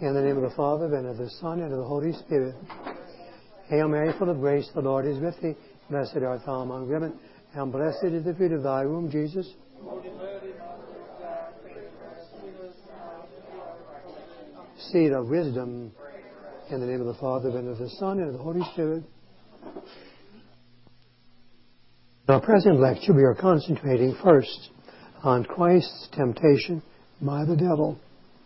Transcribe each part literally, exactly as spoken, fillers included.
In the name of the Father, and of the Son, and of the Holy Spirit. Hail Mary, full of grace, the Lord is with thee. Blessed art thou among women, and blessed is the fruit of thy womb, Jesus. Seed of wisdom. In the name of the Father, and of the Son, and of the Holy Spirit. In our present lecture, we are concentrating first on Christ's temptation by the devil.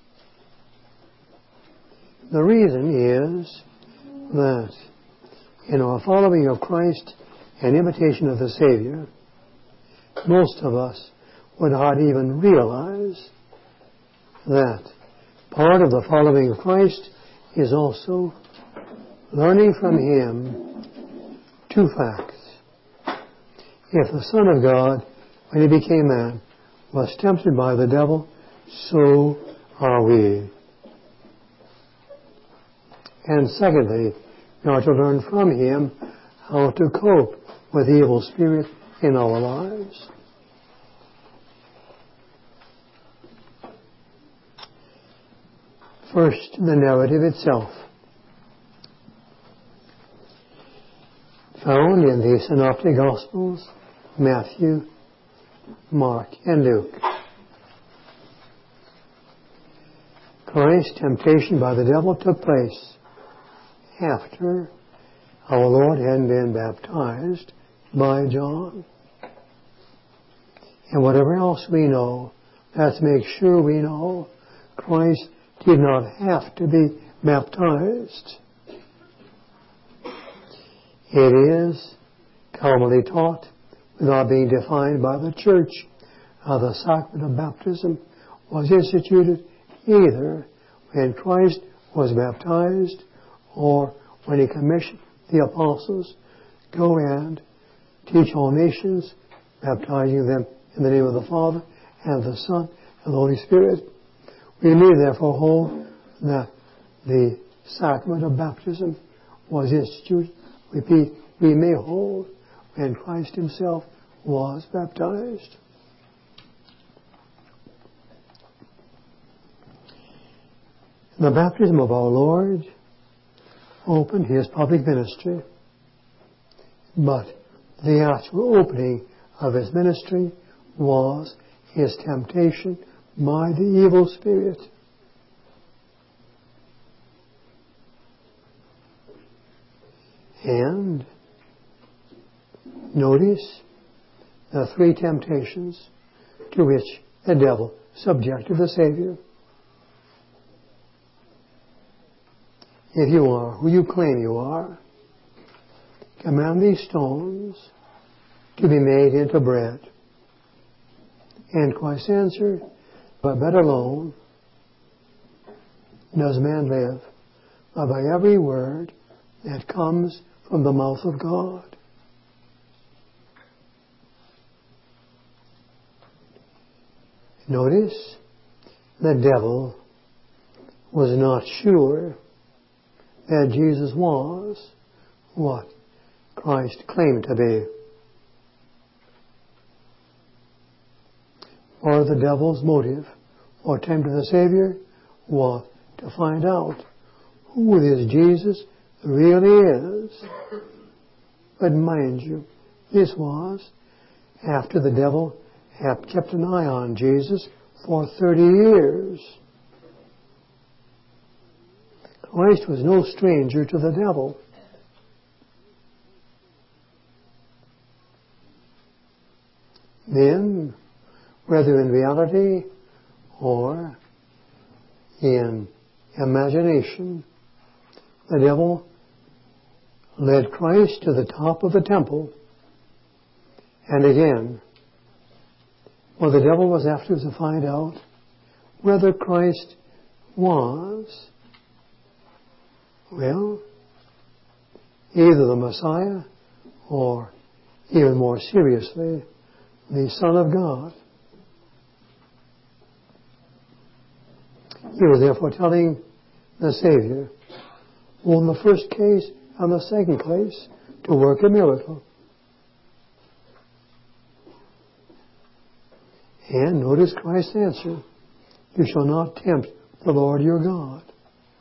The reason is that in our following of Christ and imitation of the Savior, most of us would not even realize that part of the following of Christ is also learning from Him two facts. If the Son of God, when He became man, was tempted by the devil, so are we. And secondly, we are to learn from Him how to cope with the evil spirit in our lives. First, the narrative itself. Found in the Synoptic Gospels, Matthew, Mark, and Luke. Christ's temptation by the devil took place after our Lord had been baptized by John. And whatever else we know, let's make sure we know Christ did not have to be baptized. It is commonly taught, without being defined by the Church, how the sacrament of baptism was instituted either when Christ was baptized or when He commissioned the apostles, go and teach all nations, baptizing them in the name of the Father, and of the Son, and the Holy Spirit. We may therefore hold that the sacrament of baptism was instituted. Repeat, we may hold when Christ Himself was baptized. The baptism of our Lord opened His public ministry, but the actual opening of His ministry was His temptation by the evil spirit. And notice the three temptations to which the devil subjected the Savior. If you are who you claim you are, command these stones to be made into bread. And Christ answered, by bread alone does man live, but by every word that comes from the mouth of God. Notice, the devil was not sure that Jesus was what Christ claimed to be. Or the devil's motive for tempting the Savior was to find out who this Jesus really is. But mind you, this was after the devil had kept an eye on Jesus for thirty years. Christ was no stranger to the devil. Then, whether in reality or in imagination, the devil led Christ to the top of the temple. And again, well, the devil was after to find out whether Christ was, well, either the Messiah or, even more seriously, the Son of God. He was therefore telling the Savior, well, in the first case and the second case, to work a miracle. And notice Christ's answer, you shall not tempt the Lord your God.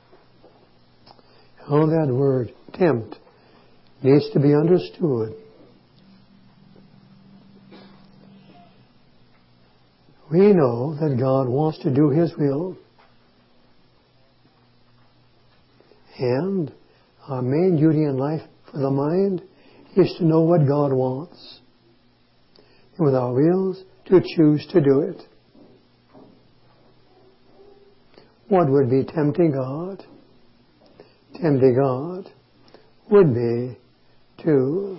How that word, tempt, needs to be understood. We know that God wants to do His will. And our main duty in life for the mind is to know what God wants. And with our wills, to choose to do it. What would be tempting God? Tempting God would be to,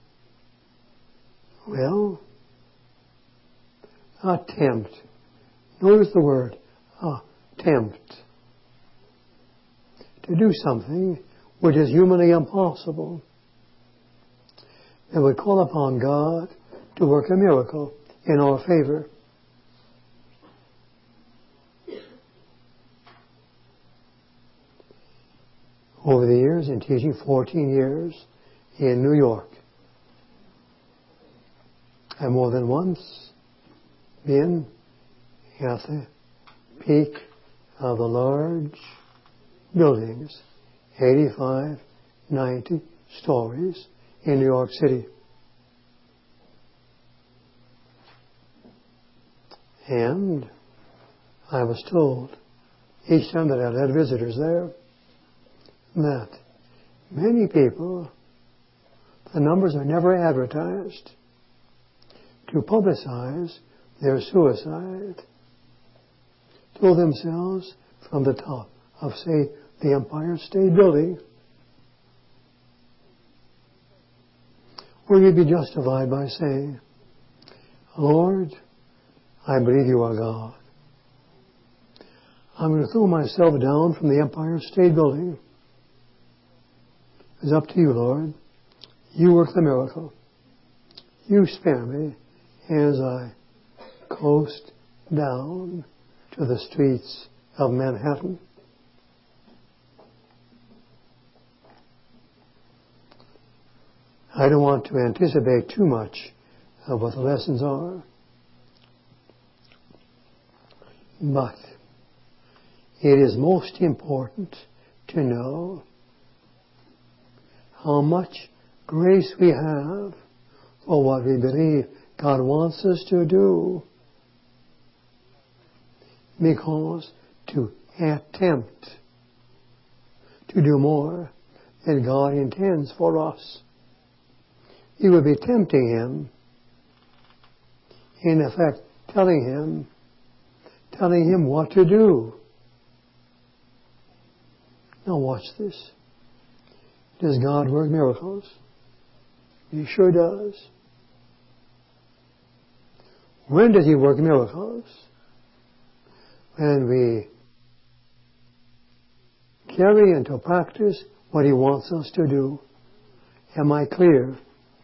well, attempt. Notice the word, attempt. To do something which is humanly impossible. It would call upon God to work a miracle in our favor. Over the years, in teaching fourteen years in New York, I more than once been at the peak of the large buildings, eighty-five, ninety stories in New York City. And I was told each time that I had visitors there that many people, the numbers are never advertised, to publicize their suicide, throw themselves from the top of, say, the Empire State Building, or you'd be justified by saying, Lord, I believe you are God. I'm going to throw myself down from the Empire State Building. It's up to you, Lord. You work the miracle. You spare me as I coast down to the streets of Manhattan. I don't want to anticipate too much of what the lessons are, but it is most important to know how much grace we have for what we believe God wants us to do. Because to attempt to do more than God intends for us, you would be tempting Him, in effect telling Him, telling Him what to do. Now watch this. Does God work miracles? He sure does. When does He work miracles? When we carry into practice what He wants us to do. Am I clear?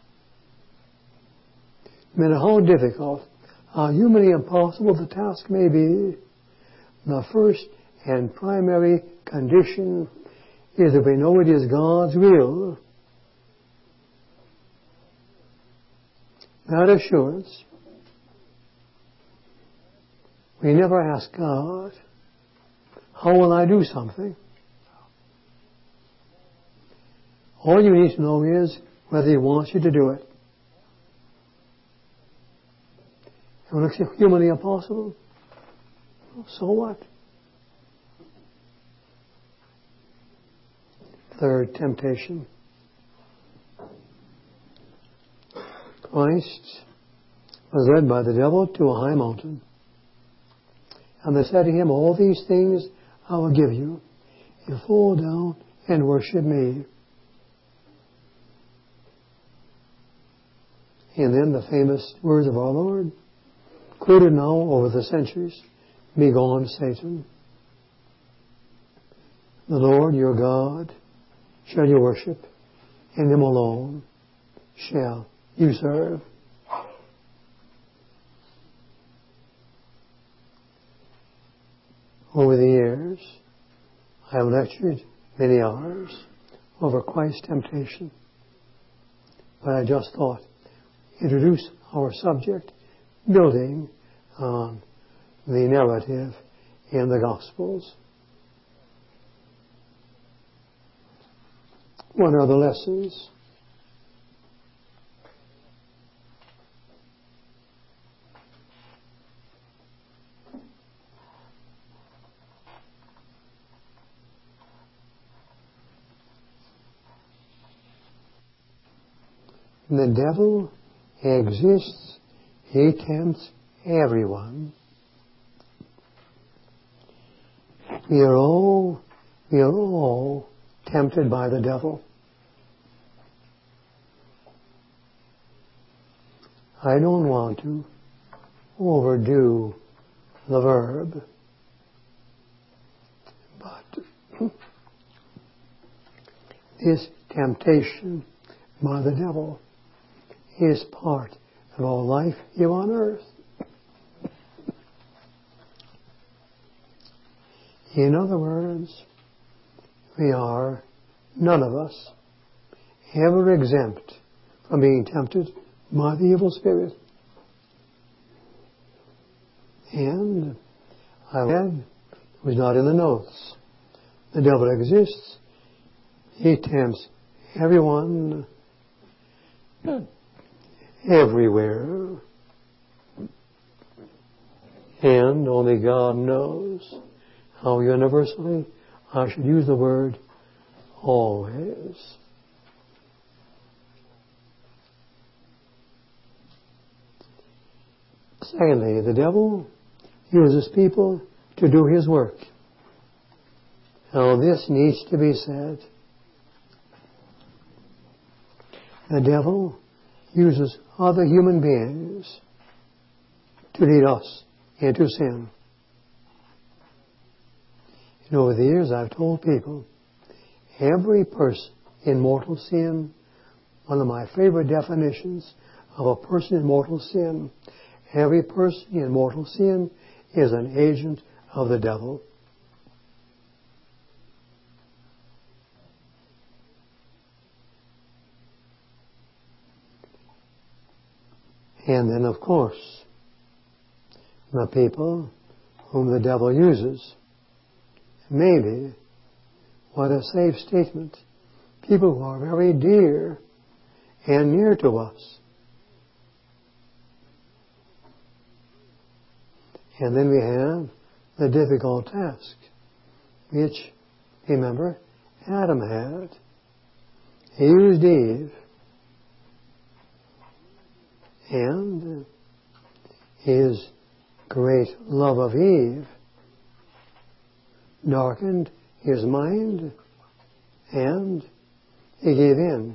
No matter how difficult, how humanly impossible the task may be, the first and primary condition is that we know it is God's will. That assurance. We never ask God, how will I do something? All you need to know is whether He wants you to do it. It looks humanly impossible. So what? Third temptation. Christ was led by the devil to a high mountain. And they said to Him, all these things I will give you. You fall down and worship me. And then the famous words of our Lord, quoted now over the centuries, begone, Satan. The Lord your God shall you worship, and Him alone shall you serve. Over the years, I have lectured many hours over Christ's temptation. But I just thought, introduce our subject, building on the narrative in the Gospels. What are the lessons? The devil exists. He tempts everyone. We are all, we are all tempted by the devil. I don't want to overdo the verb, but this temptation by the devil is part of all life here on earth. In other words, we are, none of us, ever exempt from being tempted by the evil spirit. And I read, it was not in the notes, the devil exists. He tempts everyone, everywhere. And only God knows how universally I should use the word always. Secondly, the devil uses people to do his work. Now this needs to be said. The devil uses other human beings to lead us into sin. And over the years I've told people, every person in mortal sin, one of my favorite definitions of a person in mortal sin, every person in mortal sin is an agent of the devil. And then, of course, the people whom the devil uses, maybe, what a safe statement, people who are very dear and near to us. And then we have the difficult task, which, remember, Adam had. He used Eve, and his great love of Eve darkened his mind, and he gave in.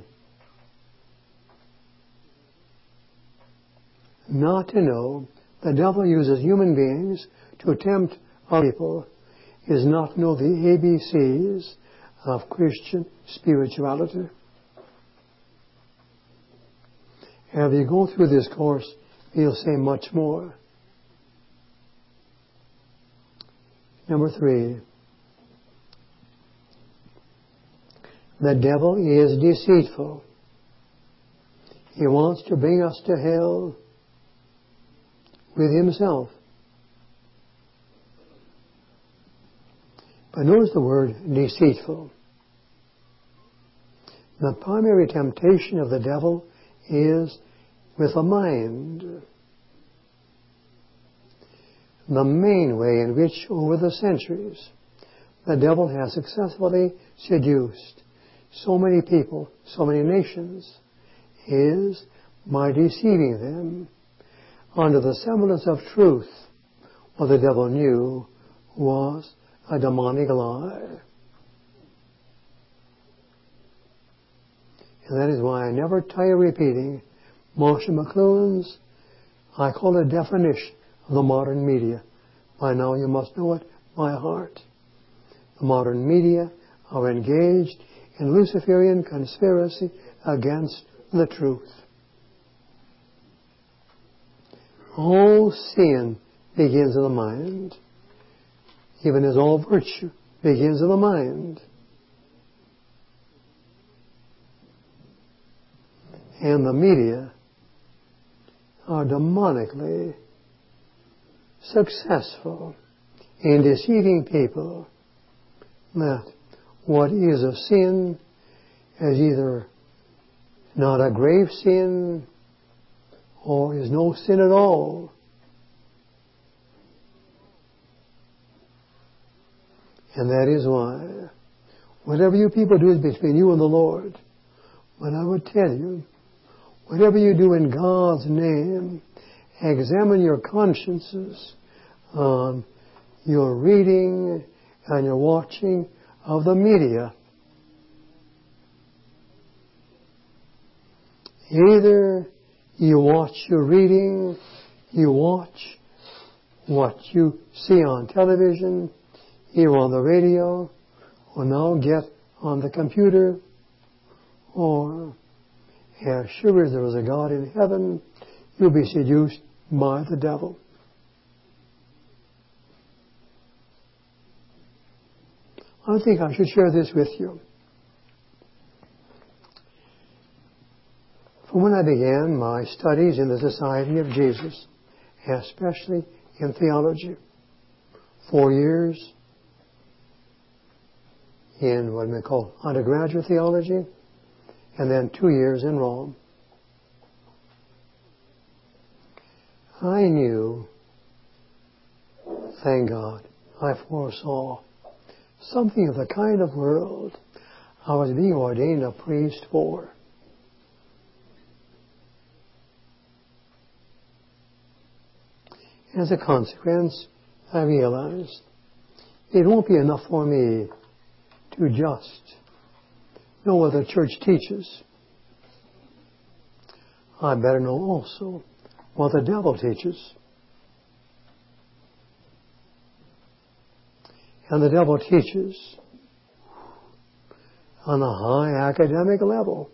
Not to know the devil uses human beings to tempt other people is not to know the A B Cs of Christian spirituality. As you go through this course, you'll say much more. Number three, the devil is deceitful. He wants to bring us to hell with himself. But notice the word deceitful. The primary temptation of the devil is with the mind. The main way in which, over the centuries, the devil has successfully seduced so many people, so many nations, is by deceiving them under the semblance of truth. What the devil knew was a demonic lie. And that is why I never tire repeating Moshe McLuhan's, I call it, definition of the modern media. By now you must know it by heart. The modern media are engaged in Luciferian conspiracy against the truth. All sin begins in the mind, even as all virtue begins in the mind. And the media are demonically successful in deceiving people that what is a sin as either not a grave sin or is no sin at all. And that is why whatever you people do is between you and the Lord. But I would tell you, whatever you do in God's name, examine your consciences on your reading and your watching of the media. Either you watch your reading, you watch what you see on television, either on the radio, or now get on the computer, or as sure as there is a God in heaven, you'll be seduced by the devil. I think I should share this with you. From when I began my studies in the Society of Jesus, especially in theology, four years in what we call undergraduate theology, and then two years in Rome, I knew, thank God, I foresaw something of the kind of world I was being ordained a priest for. As a consequence, I realized it won't be enough for me to just know what the church teaches. I better know also what the devil teaches. And the devil teaches on a high academic level.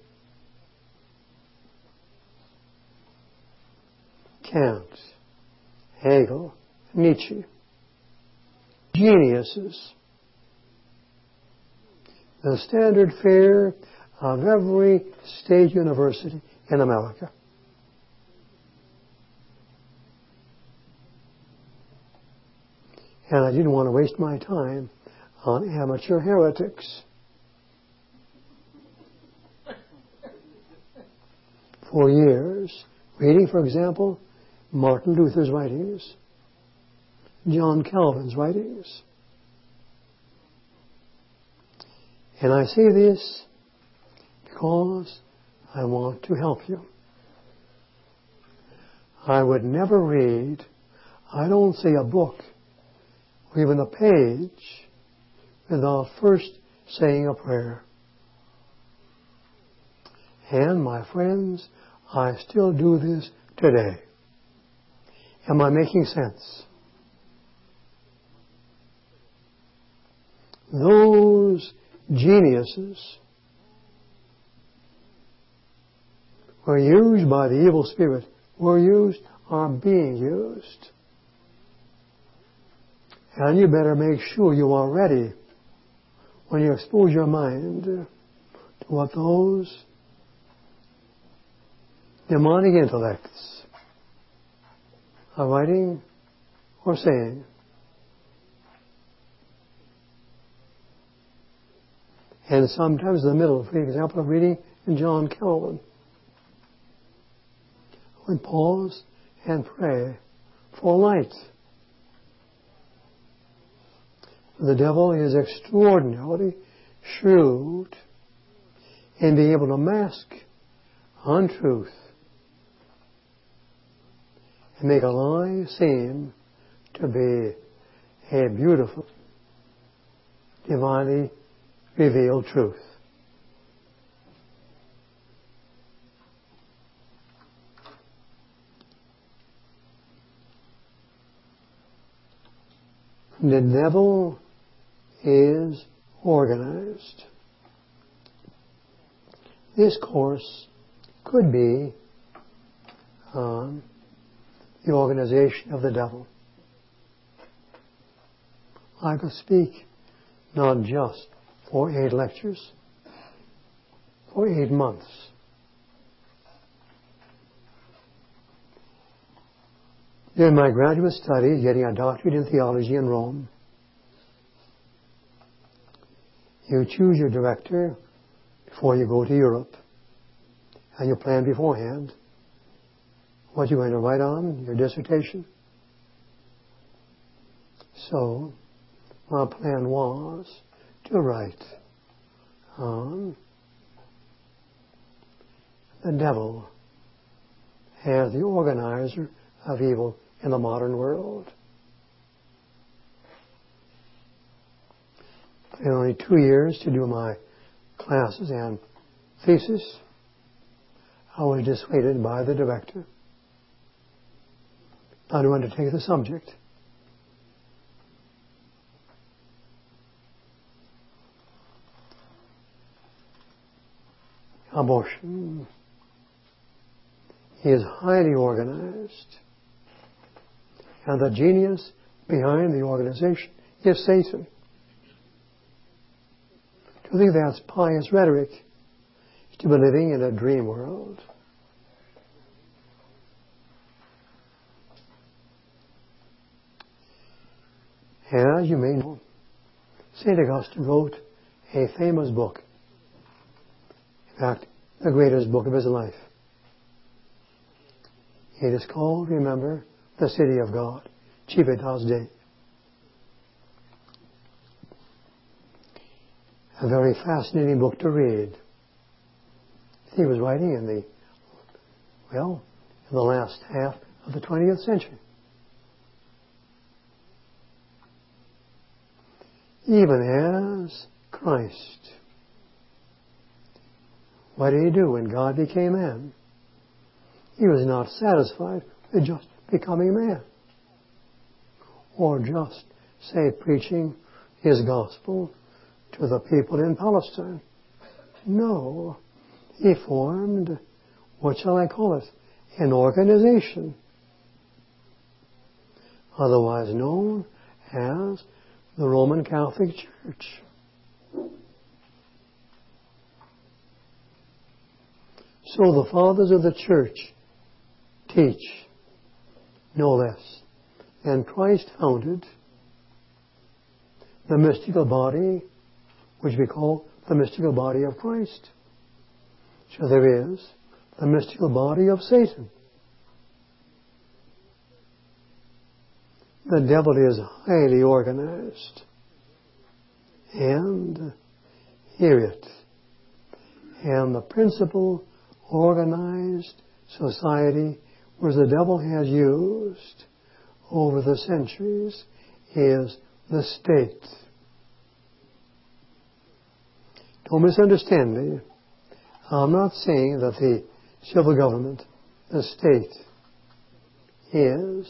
Kant, Hegel, Nietzsche, geniuses. The standard fare of every state university in America. And I didn't want to waste my time on amateur heretics. For years, reading, for example, Martin Luther's writings, John Calvin's writings. And I say this because I want to help you. I would never read, I don't say a book, or even a page, without first saying a prayer. And, my friends, I still do this today. Am I making sense? Those geniuses were used by the evil spirit, were used, are being used. And you better make sure you are ready when you expose your mind to what those demonic intellects are writing or saying. And sometimes in the middle, for example, of reading in John Calvin, I would pause and pray for light. The devil is extraordinarily shrewd in being able to mask untruth and make a lie seem to be a beautiful, divinely revealed truth. The devil is organized. This course could be on the organization of the devil. I could speak not just for eight lectures, for eight months. During my graduate studies, getting a doctorate in theology in Rome, you choose your director before you go to Europe. And you plan beforehand what you're going to write on, your dissertation. So, my plan was to write on the devil as the organizer of evil in the modern world. I had only two years to do my classes and thesis. I was dissuaded by the director not to undertake the subject. Abortion is highly organized, and the genius behind the organization is Satan. To think that's pious rhetoric is to be living in a dream world. As you may know, Saint Augustine wrote a famous book. In fact, the greatest book of his life. It is called, remember, The City of God, Civitas Dei. A very fascinating book to read. He was writing in the, well, in the last half of the twentieth century. Even as Christ. What did he do when God became man? He was not satisfied with just becoming man, or just, say, preaching his gospel to the people in Palestine. No, he formed, what shall I call it, an organization, otherwise known as the Roman Catholic Church. So the fathers of the church teach, no less, than Christ founded the mystical body, which we call the mystical body of Christ. So there is the mystical body of Satan. The devil is highly organized. And, hear it, and the principal organized society where the devil has used over the centuries is the state. Don't misunderstand me. I'm not saying that the civil government, the state, is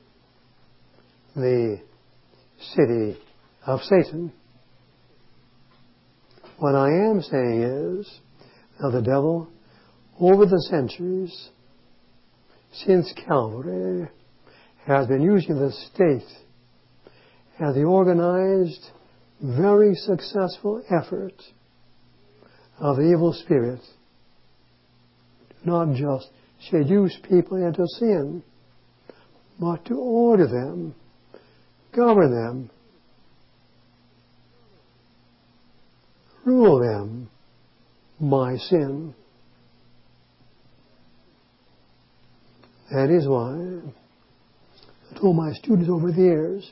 the city of Satan. What I am saying is that the devil, over the centuries, since Calvary, has been using the state as the organized, very successful effort of the evil spirit to not just seduce people into sin, but to order them, govern them, rule them by sin. That is why I told my students over the years,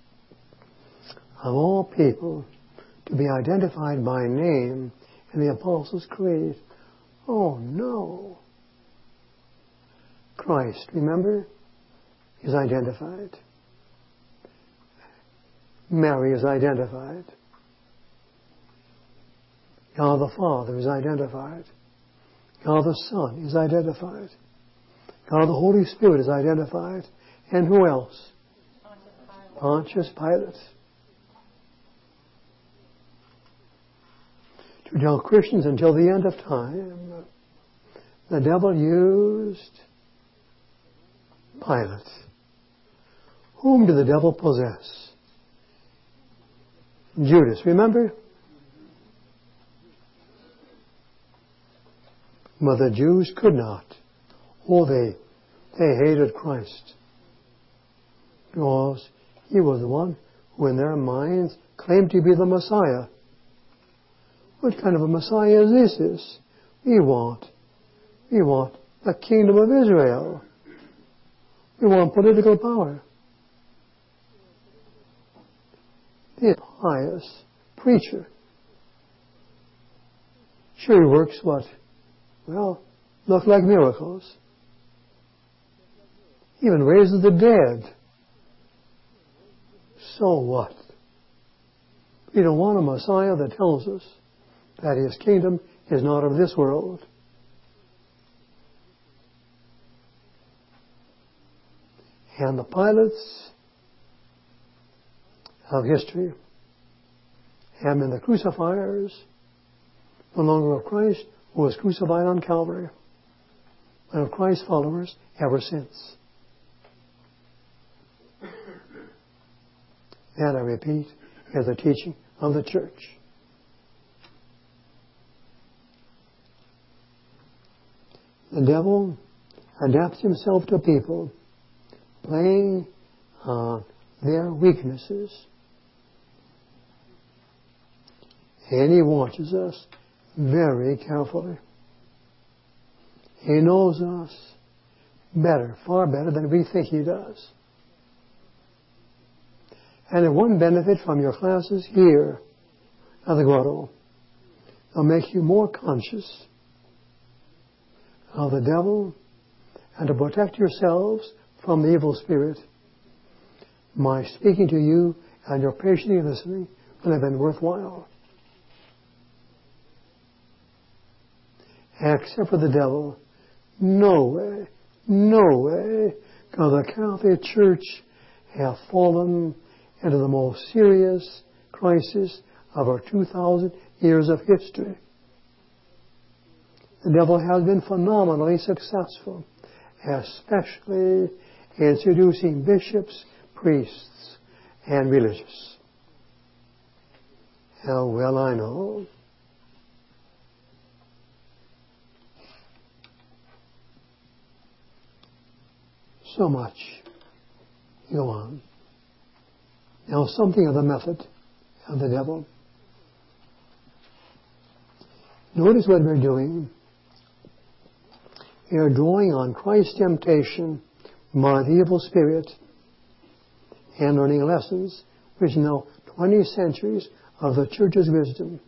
of all people, to be identified by name in the Apostles' Creed. Oh no. Christ, remember, is identified. Mary is identified. God the Father is identified. God the Son is identified. God the Holy Spirit is identified. And who else? Pontius Pilate. To tell Christians until the end of time, the devil used Pilate. Whom did the devil possess? Judas, remember? But the Jews could not. Oh, they, they hated Christ. Because he was the one who in their minds claimed to be the Messiah. What kind of a Messiah is this? This? We want, we want the kingdom of Israel. We want political power. This pious preacher. Sure, he works what? Well, look like miracles. Even raises the dead. So what? We don't want a Messiah that tells us that his kingdom is not of this world. And the pilots of history have been the crucifiers, no longer of Christ, who was crucified on Calvary, but of Christ's followers ever since. That, I repeat, is the teaching of the church. The devil adapts himself to people, playing on their weaknesses. And he watches us very carefully. He knows us better, far better than we think he does. And if one benefit from your classes here at the Grotto, they'll make you more conscious of the devil and to protect yourselves from the evil spirit. My speaking to you and your patiently listening will have been worthwhile. Except for the devil, no way, no way, because the Catholic Church have fallen into the most serious crisis of our two thousand years of history. The devil has been phenomenally successful, especially in seducing bishops, priests, and religious. How well I know. So much. Go on. Now, something of the method of the devil. Notice what we're doing. We are drawing on Christ's temptation by the evil spirit and learning lessons which now twenty centuries of the Church's wisdom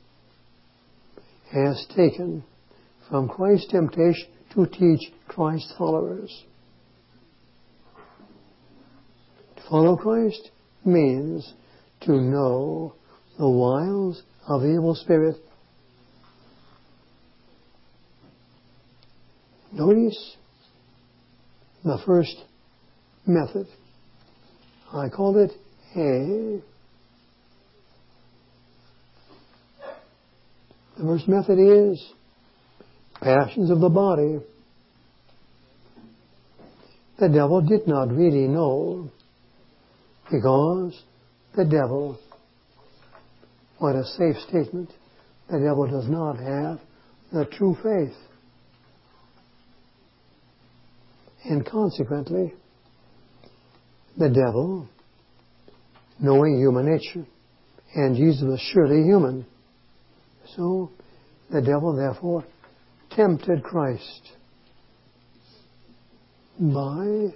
has taken from Christ's temptation to teach Christ's followers. To follow Christ means to know the wiles of the evil spirit. Notice the first method. I called it A. The first method is passions of the body. The devil did not really know, because the devil, what a safe statement, the devil does not have the true faith. And consequently, the devil, knowing human nature, and Jesus was surely human, so the devil therefore tempted Christ by,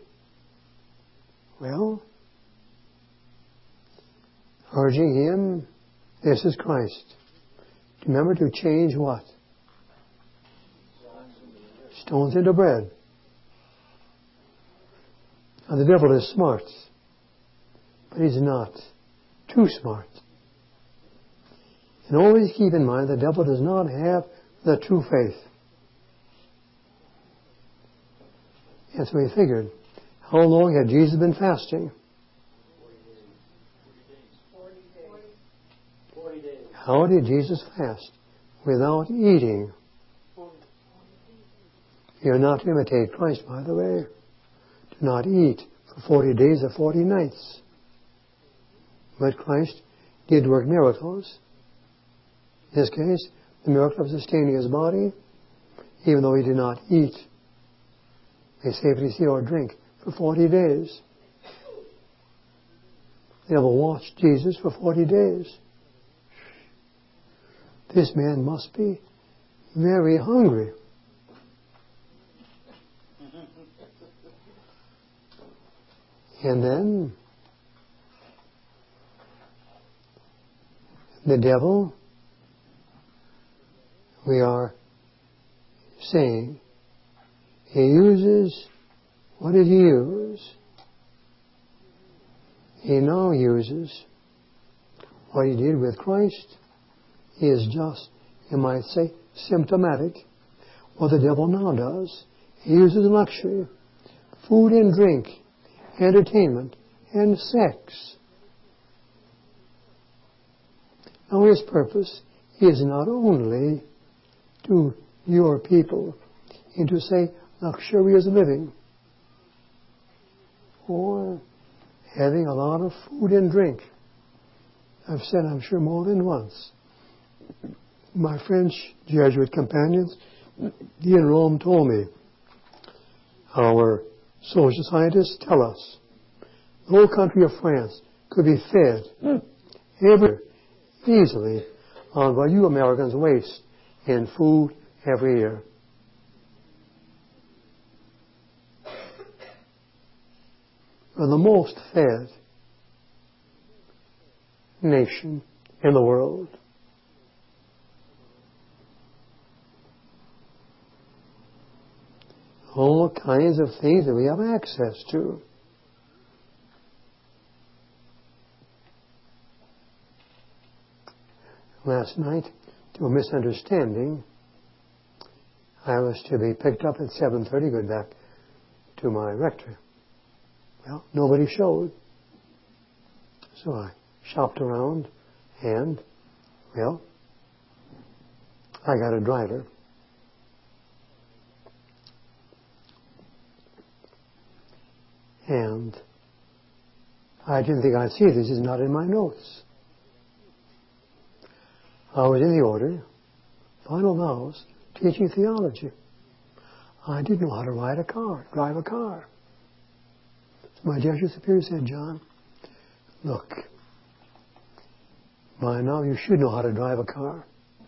well, urging him, this is Christ. Remember to change what? Stones into bread. Now the devil is smart, but he's not too smart. And always keep in mind the devil does not have the true faith. And so he figured, how long had Jesus been fasting? How did Jesus fast? Without eating. You're not to imitate Christ, by the way. Do not eat for forty days or forty nights. But Christ did work miracles. In this case, the miracle of sustaining his body, even though he did not eat, they safely see or drink for forty days. The devil watched Jesus for forty days. this man must be very hungry. And then the devil, we are saying, he uses, what did he use? He now uses what he did with Christ. He is just, you might say, symptomatic. What the devil now does, he uses luxury, food and drink, entertainment, and sex. Now his purpose is not only to lure people into, say, luxurious living, or having a lot of food and drink. I've said, I'm sure, more than once. My French Jesuit companions in Rome told me, our social scientists tell us, the whole country of France could be fed every easily on what you Americans waste in food every year. We're the most fed nation in the world. All kinds of things that we have access to. Last night, to a misunderstanding, I was to be picked up at seven thirty, going back to my rectory. Well, nobody showed. So I shopped around and, well, I got a driver. And I didn't think I'd see it. This is not in my notes. I was in the order, final vows, teaching theology. I didn't know how to ride a car, drive a car. So my Jesuit superior said, John, look, by now you should know how to drive a car.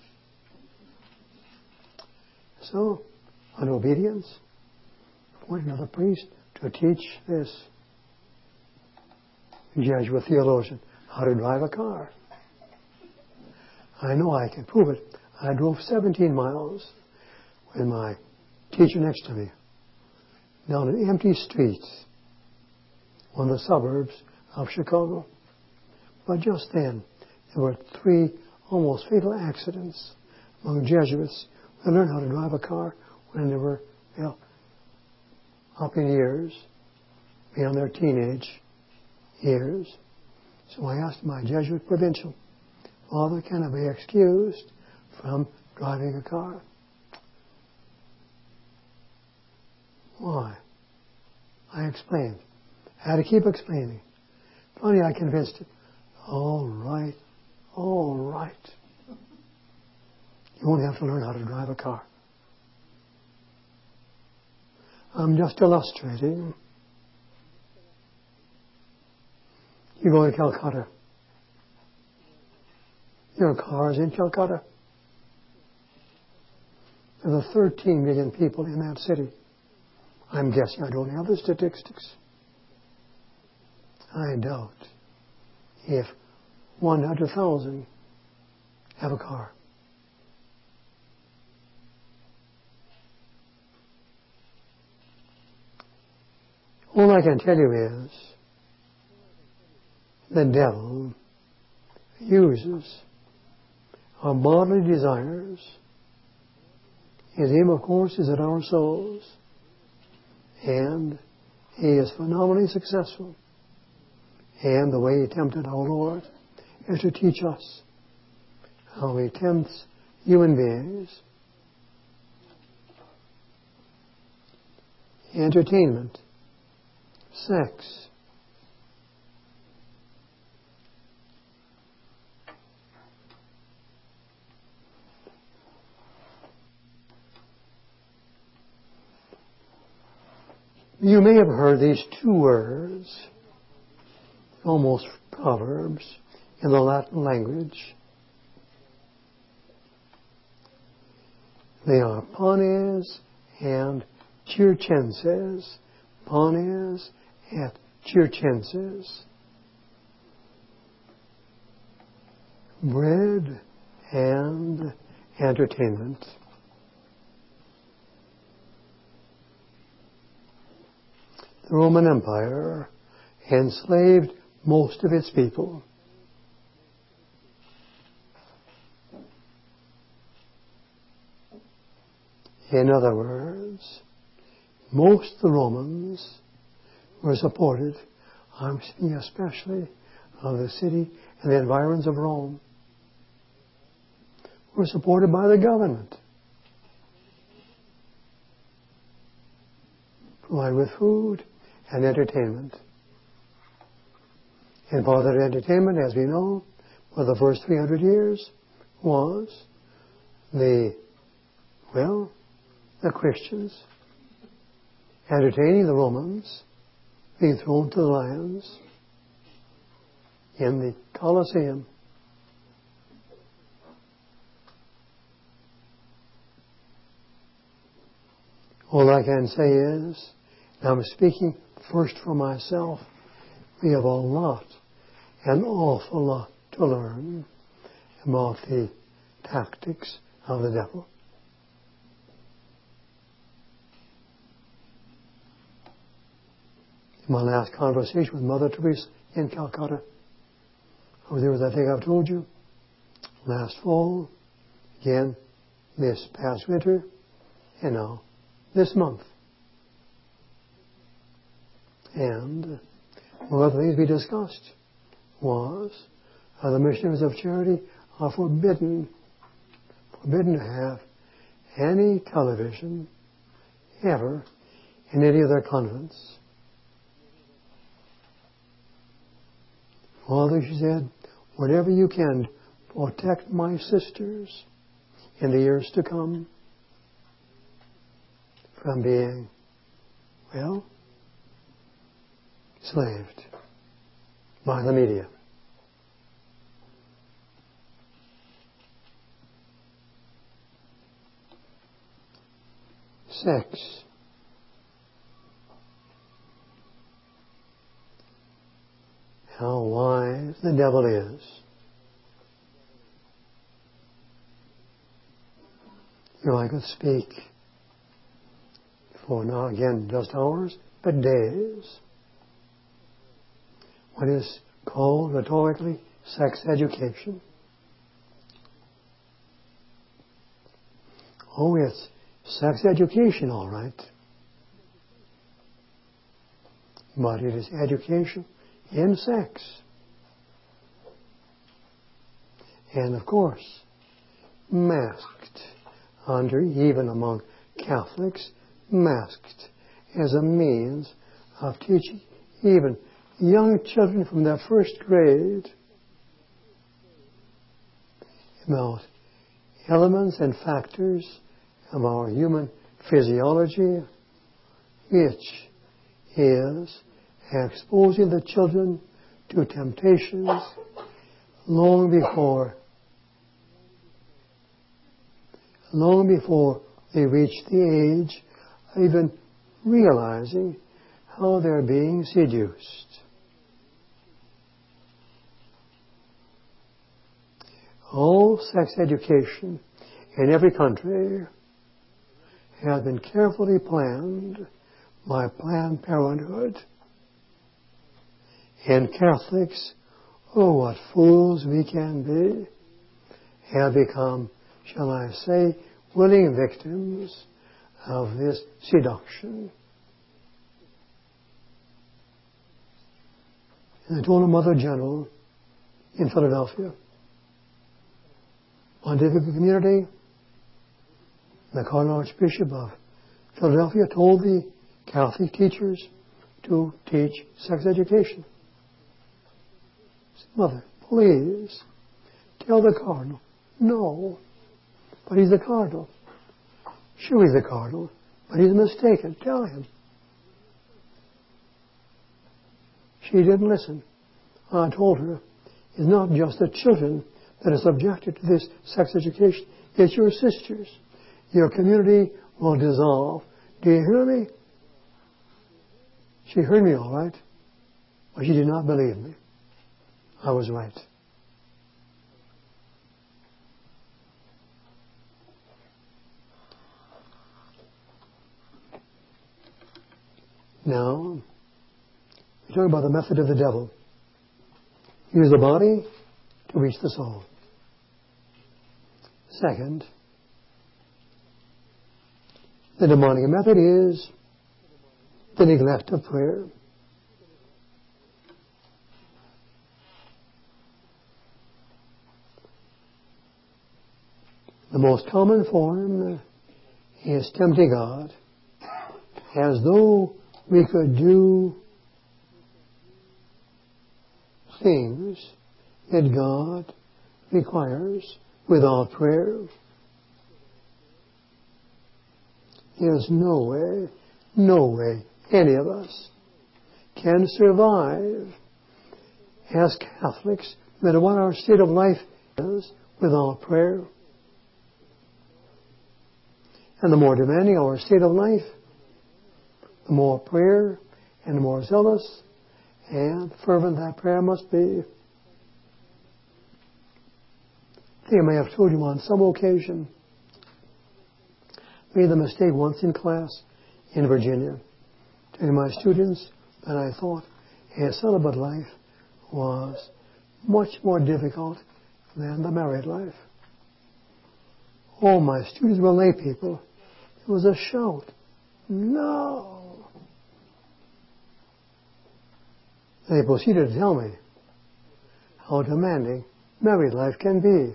So, on obedience, appointed another priest to teach this Jesuit theologian how to drive a car. I know I can prove it. I drove seventeen miles with my teacher next to me down an empty street on the suburbs of Chicago. But just then, there were three almost fatal accidents among Jesuits who learned how to drive a car when they were, well, up in years, beyond their teenage years. So I asked my Jesuit provincial, Father, can I be excused from driving a car? Why? I explained. I had to keep explaining. Finally, I convinced him. All right, all right. You won't have to learn how to drive a car. I'm just illustrating. You go to Calcutta. There are cars in Calcutta. There are thirteen million people in that city. I'm guessing, I don't have the statistics. I doubt if one hundred thousand have a car. All I can tell you is the devil uses our bodily desires. His aim, of course, is at our souls. And he is phenomenally successful. And the way he tempted our Lord is to teach us how he tempts human beings. Entertainment, sex, you may have heard these two words, almost proverbs, in the Latin language. They are pones and circenses. Pones et circenses. Bread and entertainment. The Roman Empire enslaved most of its people. In other words, most of the Romans were supported, I'm speaking especially of the city and the environs of Rome, were supported by the government. Provided with food and entertainment. And part of that entertainment, as we know, for the first three hundred years was the, well, the Christians entertaining the Romans, being thrown to the lions in the Colosseum. All I can say is, and I'm speaking first for myself, we have a lot, an awful lot to learn about the tactics of the devil. In my last conversation with Mother Teresa in Calcutta, I was there, as I think I've told you, last fall, again, this past winter, and now, this month. And one of the things we discussed was how the missionaries of charity are forbidden, forbidden to have any television ever in any of their convents. Father, she said, whatever you can, protect my sisters in the years to come from being, well, slaved by the media. Sex. How wise the devil is. You know, I could speak for now again just hours, but days. What is called rhetorically sex education. Oh, it's sex education, all right. But it is education in sex. And of course, masked under, even among Catholics, masked as a means of teaching even young children from their first grade about elements and factors of our human physiology, which is exposing the children to temptations long before long before they reach the age of even realizing how they're being seduced. All sex education in every country has been carefully planned by Planned Parenthood. And Catholics, oh, what fools we can be, have become, shall I say, willing victims of this seduction. And I told a Mother General in Philadelphia, Pontifical Community, the Cardinal Archbishop of Philadelphia told the Catholic teachers to teach sex education. I said, Mother, please, tell the Cardinal. No, but he's the Cardinal. Sure, he's the Cardinal, but he's mistaken. Tell him. She didn't listen. I told her, it's not just the children that are subjected to this sex education. It's your sisters. your community will dissolve. Do you hear me? She heard me all right, but she did not believe me. I was right. Now, we talk about the method of the devil. Use the body to reach the soul. Second, the demonic method is the neglect of prayer. The most common form is tempting God as though we could do things that God requires without prayer. There's no way, no way any of us can survive as Catholics, no matter what our state of life is, without prayer. And the more demanding our state of life, the more prayer and the more zealous and fervent that prayer must be. I think I may have told you on some occasion, made the mistake once in class in Virginia, telling my students that I thought a celibate life was much more difficult than the married life. All my students were lay people. It was a shout. No! They proceeded to tell me how demanding married life can be.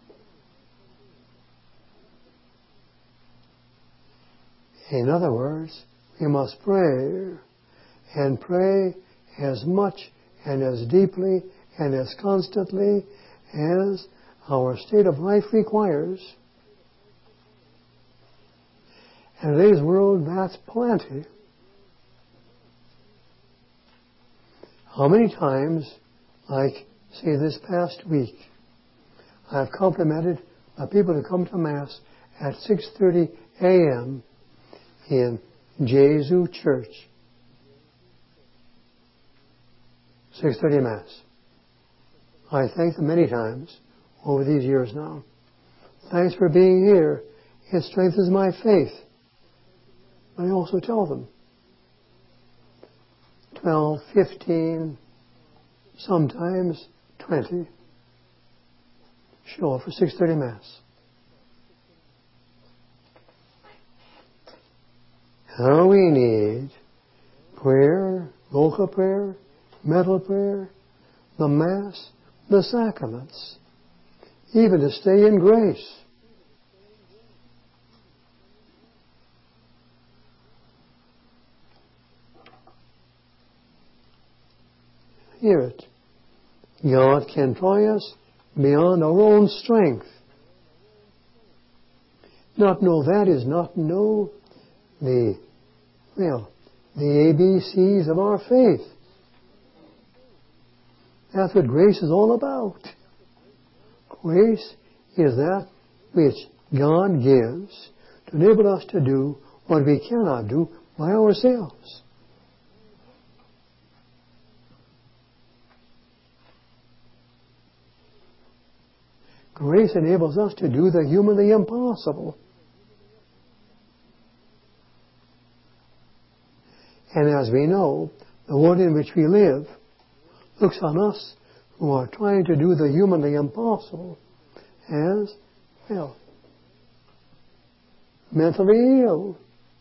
In other words, we must pray, and pray as much and as deeply and as constantly as our state of life requires. In today's world, that's plenty. How many times, like, say, this past week, I've complimented the people who come to Mass at six thirty a.m. in Jesu Church. six thirty Mass. I thank them many times over these years now. Thanks for being here. It strengthens my faith. I also tell them, twelve, fifteen, sometimes twenty, show up for six thirty Mass. Now we need prayer, vocal prayer, mental prayer, the Mass, the sacraments, even to stay in grace. Hear it. God can try us beyond our own strength. Not know that is not know the, well, the A B Cs of our faith. That's what grace is all about. Grace is that which God gives to enable us to do what we cannot do by ourselves. Grace enables us to do the humanly impossible. And as we know, the world in which we live looks on us who are trying to do the humanly impossible as, well, mentally ill.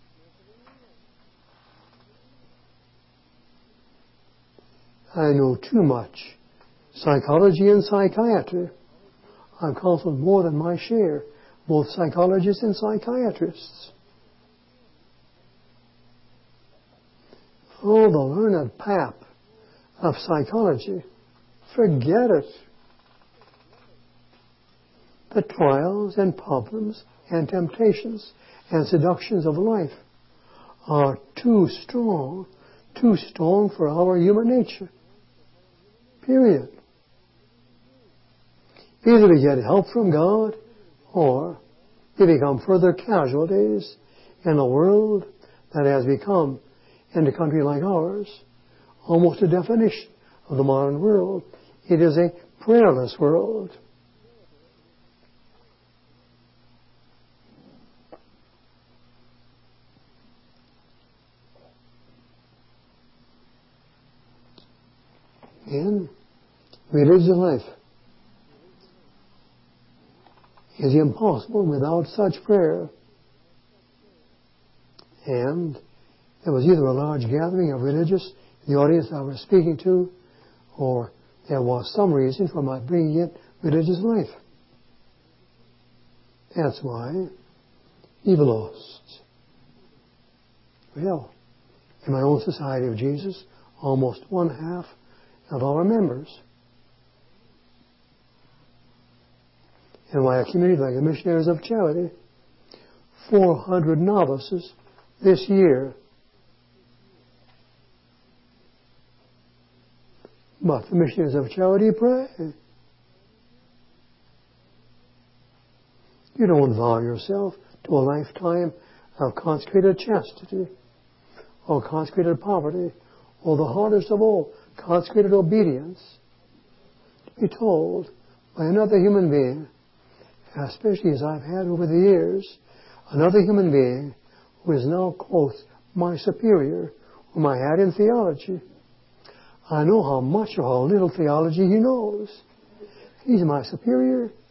I know too much psychology and psychiatry. I've counseled more than my share, both psychologists and psychiatrists. Oh, the learned pap of psychology. Forget it. The trials and problems and temptations and seductions of life are too strong, too strong for our human nature. Period. Either we get help from God, or they become further casualties in a world that has become, in a country like ours, almost a definition of the modern world. It is a prayerless world. And religious life is impossible without such prayer. And there was either a large gathering of religious in the audience I was speaking to, or there was some reason for my bringing in religious life. That's why we've lost. Well, in my own Society of Jesus, almost one half of our members. In my community, like the Missionaries of Charity, four hundred novices this year. But the Missionaries of Charity pray. You don't vow yourself to a lifetime of consecrated chastity, or consecrated poverty, or the hardest of all, consecrated obedience, to be told by another human being, especially as I've had over the years, another human being who is now, quote, my superior, whom I had in theology. I know how much or how little theology he knows. He's my superior.